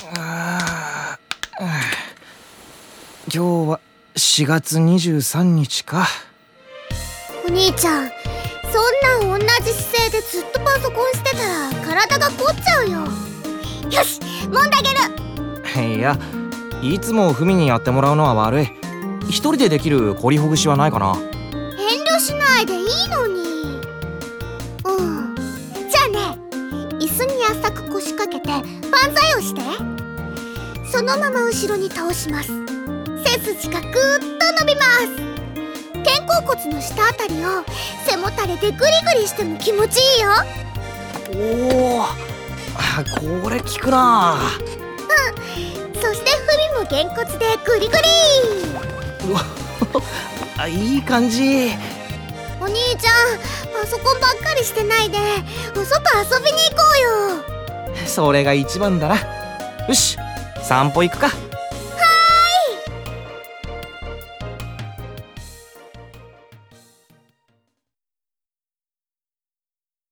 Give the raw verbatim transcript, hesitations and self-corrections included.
あー今日はしがつにじゅうさんにちか。 お兄ちゃん、そんな同じ姿勢でずっとパソコンしてたら体が凝っちゃうよ。よし、揉んであげる。 いや、いつもフミにやってもらうのは悪い。一人でできる凝りほぐしはないかな。 遠慮しないでいいのに。うん、じゃあね、椅子に浅く腰掛けて万歳をして。そのまま後ろに倒します。背筋がぐーっと伸びます。肩甲骨の下あたりを背もたれでグリグリしても気持ちいいよ。 おお、これ効くな。 うん、そしてフミもげんこつでグリグリ。 うわいい感じ。 お兄ちゃん、パソコンばっかりしてないでお外遊びに行こうよ。 それが一番だな。よし、散歩行くか。